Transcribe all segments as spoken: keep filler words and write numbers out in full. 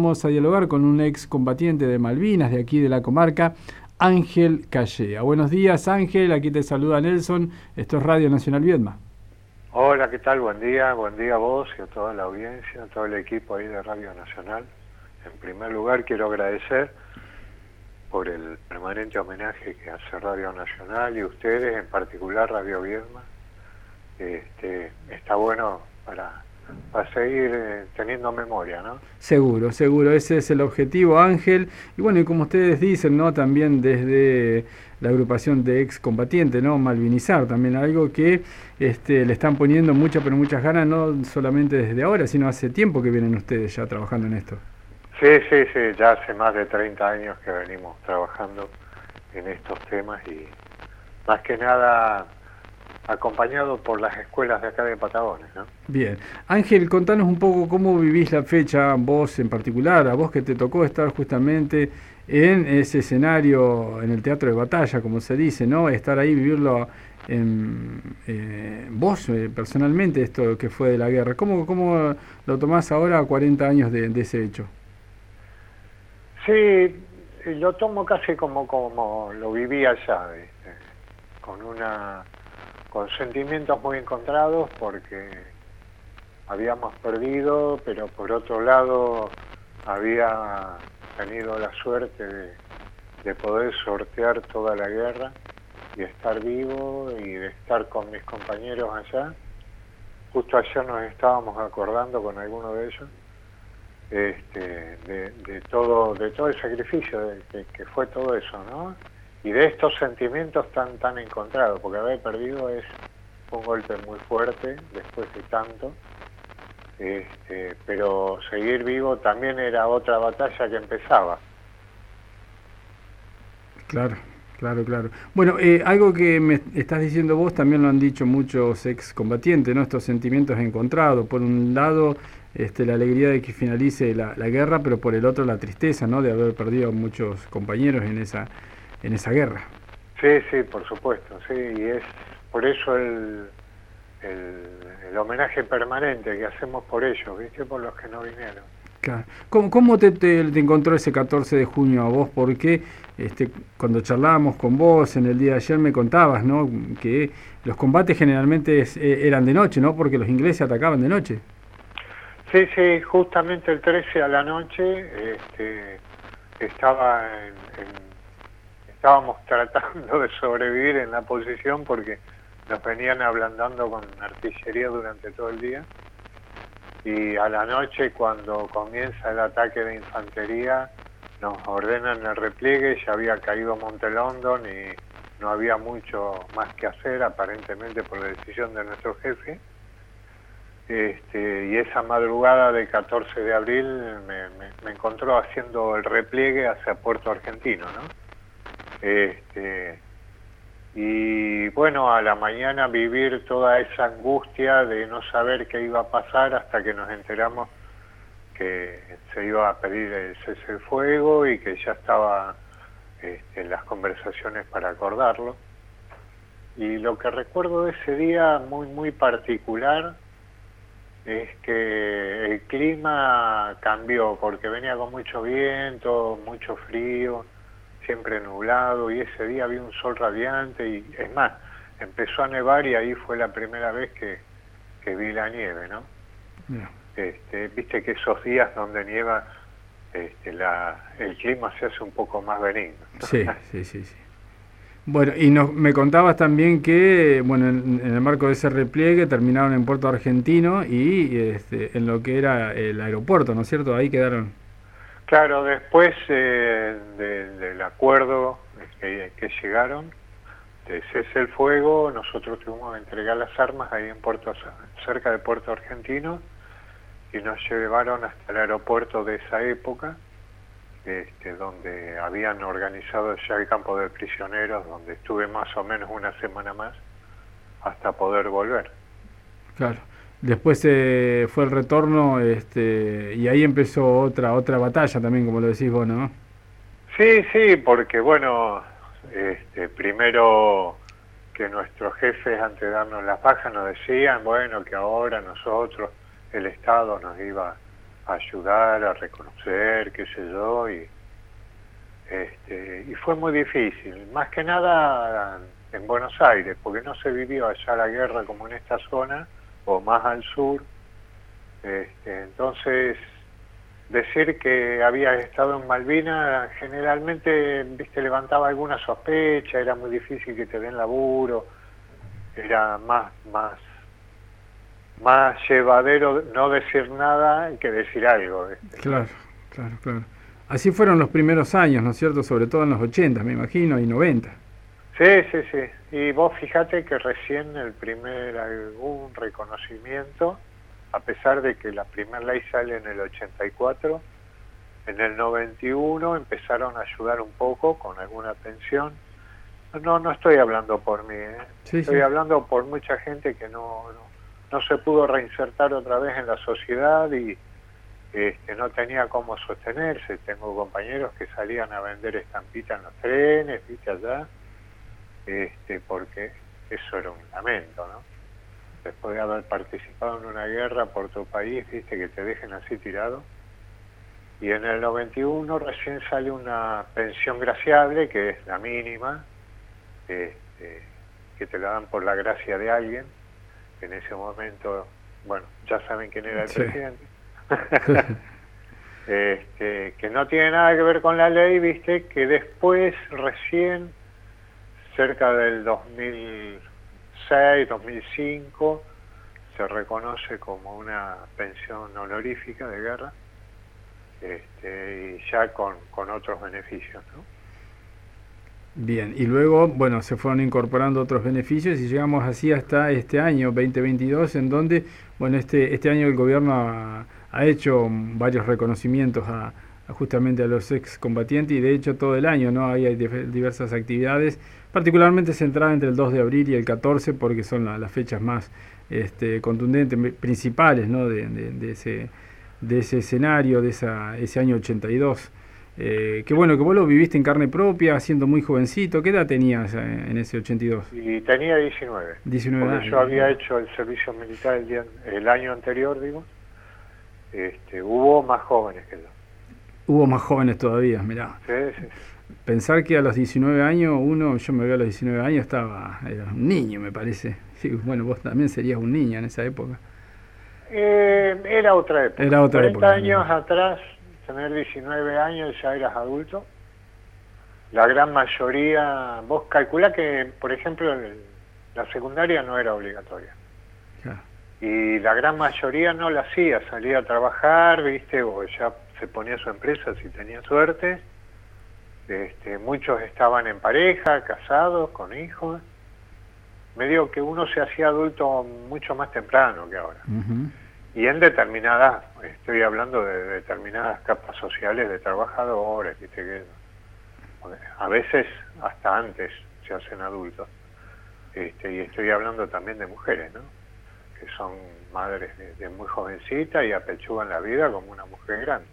vamos a dialogar con un ex combatiente de Malvinas, de aquí de la comarca, Ángel Callea. Buenos días, Ángel, aquí te saluda Nelson, esto es Radio Nacional Viedma. Hola, ¿qué tal? Buen día, buen día a vos y a toda la audiencia, a todo el equipo ahí de Radio Nacional. En primer lugar, quiero agradecer por el permanente homenaje que hace Radio Nacional y ustedes, en particular Radio Viedma. Este, está bueno para... para seguir eh, teniendo memoria, ¿no? Seguro, seguro, ese es el objetivo, Ángel. Y bueno, y como ustedes dicen, ¿no? También desde la agrupación de excombatientes, ¿no? Malvinizar, también algo que este, le están poniendo muchas, pero muchas ganas, no solamente desde ahora, sino hace tiempo que vienen ustedes ya trabajando en esto. Sí, sí, sí, ya hace más de treinta años que venimos trabajando en estos temas y más que nada acompañado por las escuelas de acá de Patagones, ¿no? Bien. Ángel, contanos un poco cómo vivís la fecha, vos en particular, a vos que te tocó estar justamente en ese escenario, en el teatro de batalla, como se dice, ¿no? Estar ahí, vivirlo en, eh, vos eh, personalmente, esto que fue de la guerra. ¿Cómo, cómo lo tomás ahora a cuarenta años de, de ese hecho? Sí, lo tomo casi como, como lo viví allá, ¿viste? Con una... con sentimientos muy encontrados porque habíamos perdido, pero por otro lado había tenido la suerte de, de poder sortear toda la guerra y estar vivo y de estar con mis compañeros allá. Justo ayer nos estábamos acordando con alguno de ellos este, de, de todo de todo el sacrificio de, de, que fue todo eso, ¿no? Y de estos sentimientos tan tan encontrados, porque haber perdido es un golpe muy fuerte después de tanto, este, pero seguir vivo también era otra batalla que empezaba. Claro, claro, claro. Bueno, eh, algo que me estás diciendo vos también lo han dicho muchos excombatientes, ¿no? Estos sentimientos encontrados. Por un lado, este, la alegría de que finalice la, la guerra, pero por el otro la tristeza, ¿no? De haber perdido a muchos compañeros en esa en esa guerra. Sí, sí, por supuesto, sí, y es por eso el, el, el homenaje permanente que hacemos por ellos, ¿viste? Por los que no vinieron. Claro. ¿Cómo, cómo te, te, te encontró ese catorce de junio a vos? Porque este, cuando charlábamos con vos en el día de ayer me contabas, ¿no? Que los combates generalmente es, eran de noche, ¿no? Porque los ingleses atacaban de noche. Sí, sí, justamente el trece a la noche este, estaba en, en estábamos tratando de sobrevivir en la posición porque nos venían ablandando con artillería durante todo el día y a la noche cuando comienza el ataque de infantería nos ordenan el repliegue, ya había caído Monte London y no había mucho más que hacer aparentemente por la decisión de nuestro jefe. Este, y esa madrugada del catorce de abril me, me, me encontró haciendo el repliegue hacia Puerto Argentino, ¿no? Este, y bueno, a la mañana vivir toda esa angustia de no saber qué iba a pasar hasta que nos enteramos que se iba a pedir el cese del fuego y que ya estaba este, en las conversaciones para acordarlo. Y lo que recuerdo de ese día muy muy particular es que el clima cambió porque venía con mucho viento, mucho frío, siempre nublado, y ese día había un sol radiante y es más, empezó a nevar y ahí fue la primera vez que, que vi la nieve, ¿no? Yeah. Este, viste que esos días donde nieva este, la, el clima se hace un poco más benigno. Sí, sí, sí, sí. Bueno, y nos, me contabas también que, bueno, en, en el marco de ese repliegue terminaron en Puerto Argentino y este, en lo que era el aeropuerto, ¿no es cierto? Ahí quedaron. Claro, después eh, de, del acuerdo que, que llegaron, de cese el fuego, nosotros tuvimos que entregar las armas ahí en Puerto, cerca de Puerto Argentino, y nos llevaron hasta el aeropuerto de esa época, este, donde habían organizado ya el campo de prisioneros, donde estuve más o menos una semana más, hasta poder volver. Claro. Después eh, fue el retorno este, y ahí empezó otra otra batalla también, como lo decís vos, ¿no? Sí, sí, porque bueno, este, primero que nuestros jefes antes de darnos las bajas nos decían, bueno, que ahora nosotros, el Estado nos iba a ayudar, a reconocer, qué sé yo, y este, y fue muy difícil, más que nada en Buenos Aires, porque no se vivió allá la guerra como en esta zona, o más al sur. Este, entonces, decir que había estado en Malvinas generalmente, viste, levantaba alguna sospecha, era muy difícil que te den laburo, era más, más, más llevadero no decir nada que decir algo. ¿Viste? Claro, claro, claro. Así fueron los primeros años, ¿no es cierto? Sobre todo en los ochenta, me imagino, y noventa. Sí, sí, sí. Y vos fíjate que recién el primer algún reconocimiento, a pesar de que la primera ley sale en el ochenta y cuatro, en el noventa y uno empezaron a ayudar un poco con alguna pensión. No, no estoy hablando por mí, ¿eh? Sí, estoy sí. hablando por mucha gente que no, no, no se pudo reinsertar otra vez en la sociedad y este, no tenía cómo sostenerse. Tengo compañeros que salían a vender estampitas en los trenes, viste, allá, este, porque eso era un lamento, ¿no? Después de haber participado en una guerra por tu país, viste, que te dejen así tirado. Y en el noventa y uno recién sale una pensión graciable, que es la mínima, este, que te la dan por la gracia de alguien, que en ese momento, bueno, ya saben quién era el Sí. presidente. este, que no tiene nada que ver con la ley, viste, que después, recién, cerca del dos mil seis, dos mil cinco, se reconoce como una pensión honorífica de guerra, este, y ya con, con otros beneficios, ¿no? Bien, y luego, bueno, se fueron incorporando otros beneficios y llegamos así hasta este año veinte veintidós, en donde, bueno, este este año el gobierno ha, ha hecho varios reconocimientos a, a justamente a los excombatientes, y de hecho todo el año, ¿no? Ahí hay diversas actividades, particularmente centradas entre el dos de abril y el catorce, porque son la, las fechas más este, contundentes, principales, ¿no? de, de, de, ese, de ese escenario, de esa, ese año ochenta y dos. Eh, que bueno, que vos lo viviste en carne propia, siendo muy jovencito. ¿Qué edad tenías en ese ochenta y dos? Y tenía diecinueve. diecinueve porque años. Yo había hecho el servicio militar el, día, el año anterior, digo. Este, hubo más jóvenes que yo. Hubo más jóvenes todavía, mirá. Sí, sí. Pensar que a los diecinueve años, uno, yo me veo a los diecinueve años, estaba, era un niño, me parece. Sí, bueno, vos también serías un niño en esa época. Eh, era otra época. Era otra cuarenta época. años atrás, tener diecinueve años ya eras adulto. La gran mayoría, vos calculá que, por ejemplo, el, la secundaria no era obligatoria. Claro. Y la gran mayoría no la hacía, salía a trabajar, viste, o ya se ponía su empresa si tenía suerte. Este, muchos estaban en pareja, casados, con hijos. Medio que uno se hacía adulto mucho más temprano que ahora. Uh-huh. Y en determinadas, estoy hablando de determinadas capas sociales de trabajadores, viste que a veces hasta antes se hacen adultos. Este, y estoy hablando también de mujeres, ¿no? Que son madres de, de muy jovencita y apechugan la vida como una mujer grande.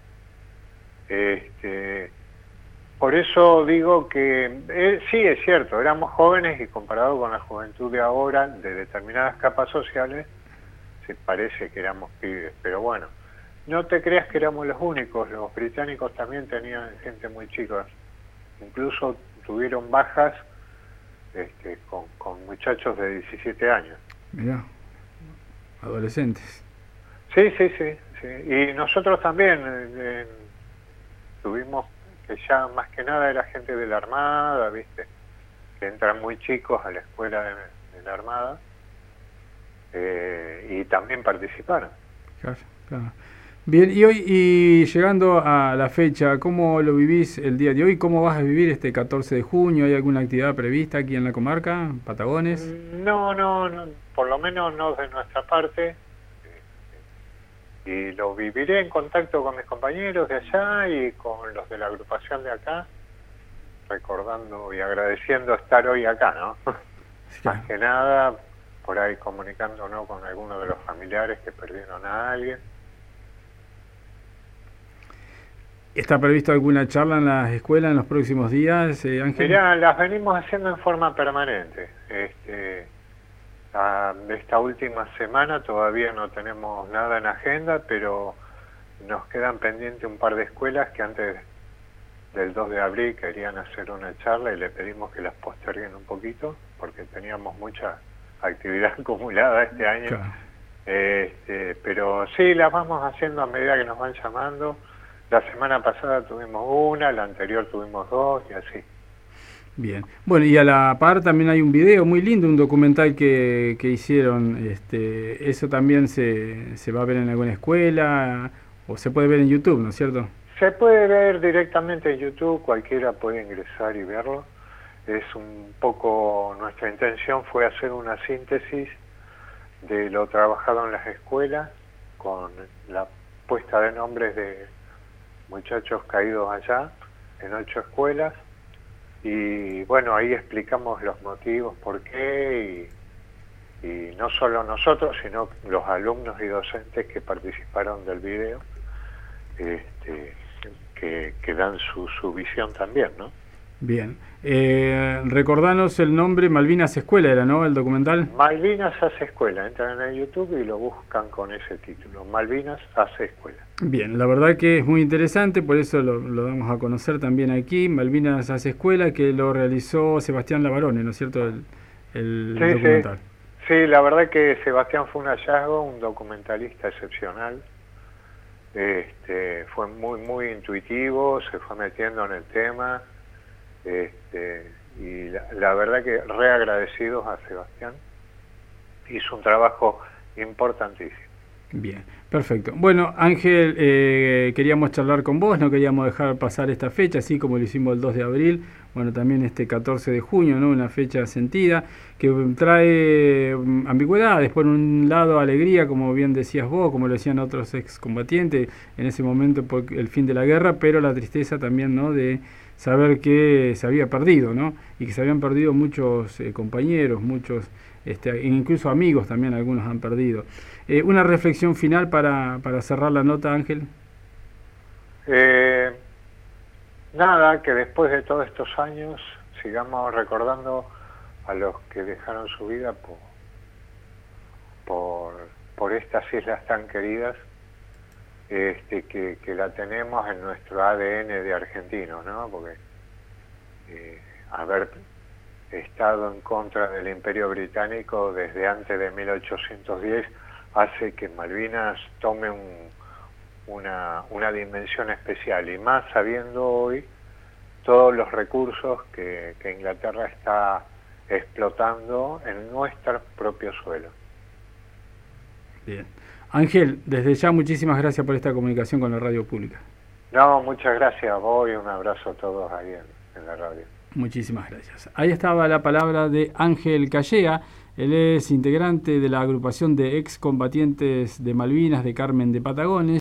Este, por eso digo que eh, sí, es cierto, éramos jóvenes y comparado con la juventud de ahora, de determinadas capas sociales, se parece que éramos pibes, pero bueno, no te creas que éramos los únicos, los británicos también tenían gente muy chica, incluso tuvieron bajas este, con, con muchachos de diecisiete años. Mirá, adolescentes. Sí, sí, sí, sí. Y nosotros también eh, tuvimos, que ya más que nada era gente de la Armada, viste, que entran muy chicos a la escuela de, de la Armada. Eh, y también participaron. Claro, claro. Bien, y hoy, y llegando a la fecha, ¿cómo lo vivís el día de hoy? ¿Cómo vas a vivir este catorce de junio? ¿Hay alguna actividad prevista aquí en la comarca, Patagones? No, no, no, por lo menos no de nuestra parte. Y lo viviré en contacto con mis compañeros de allá y con los de la agrupación de acá, recordando y agradeciendo estar hoy acá, ¿no? Claro. Más que nada, por ahí comunicándonos con algunos de los familiares que perdieron a alguien. ¿Está previsto alguna charla en las escuelas en los próximos días, eh, Ángel? Mirá, las venimos haciendo en forma permanente. Este, a, esta última semana todavía no tenemos nada en agenda, pero nos quedan pendientes un par de escuelas que antes del dos de abril querían hacer una charla y le pedimos que las posterguen un poquito porque teníamos mucha actividad acumulada este año. Claro. Este, pero sí, las vamos haciendo a medida que nos van llamando. La semana pasada tuvimos una, la anterior tuvimos dos y así. Bien. Bueno, y a la par también hay un video muy lindo, un documental que, que hicieron. Este, eso también se, se va a ver en alguna escuela o se puede ver en YouTube, ¿no es cierto? Se puede ver directamente en YouTube, cualquiera puede ingresar y verlo. Es un poco, nuestra intención fue hacer una síntesis de lo trabajado en las escuelas con la puesta de nombres de muchachos caídos allá en ocho escuelas. Y bueno, ahí explicamos los motivos, por qué, y, y no solo nosotros, sino los alumnos y docentes que participaron del video, este, que, que dan su, su visión también, ¿no? Bien. Eh, recordanos el nombre, Malvinas Escuela era, ¿no? El documental. Malvinas hace escuela, entran en YouTube y lo buscan con ese título, Malvinas hace escuela. Bien, la verdad que es muy interesante, por eso lo, lo damos a conocer también aquí, Malvinas hace escuela, que lo realizó Sebastián Lavarone, ¿no es cierto? El, el sí, documental. Sí. sí, la verdad que Sebastián fue un hallazgo, un documentalista excepcional. Este, fue muy, muy intuitivo, se fue metiendo en el tema. Este, y la, la verdad que re agradecidos a Sebastián, hizo un trabajo importantísimo. Bien, perfecto. Bueno, Ángel, eh, queríamos charlar con vos, no queríamos dejar pasar esta fecha, así como lo hicimos el dos de abril, bueno, también este catorce de junio, ¿no? Una fecha sentida, que trae ambigüedades, por un lado alegría, como bien decías vos, como lo decían otros excombatientes, en ese momento por el fin de la guerra, pero la tristeza también, ¿no? De saber que se había perdido, ¿no? Y que se habían perdido muchos eh, compañeros, muchos, este, incluso amigos también, algunos han perdido. Eh, una reflexión final para, para cerrar la nota, Ángel. Eh, nada, que después de todos estos años sigamos recordando a los que dejaron su vida por, por, por estas islas tan queridas, este, que, que la tenemos en nuestro A D N de argentinos, ¿no? Porque eh, haber estado en contra del Imperio Británico desde antes de mil ochocientos diez hace que Malvinas tome un, una, una dimensión especial, y más sabiendo hoy todos los recursos que, que Inglaterra está explotando en nuestro propio suelo. Bien. Ángel, desde ya muchísimas gracias por esta comunicación con la radio pública. No, muchas gracias a vos y un abrazo a todos ahí en, en la radio. Muchísimas gracias. Ahí estaba la palabra de Ángel Callea. Él es integrante de la agrupación de excombatientes de Malvinas de Carmen de Patagones.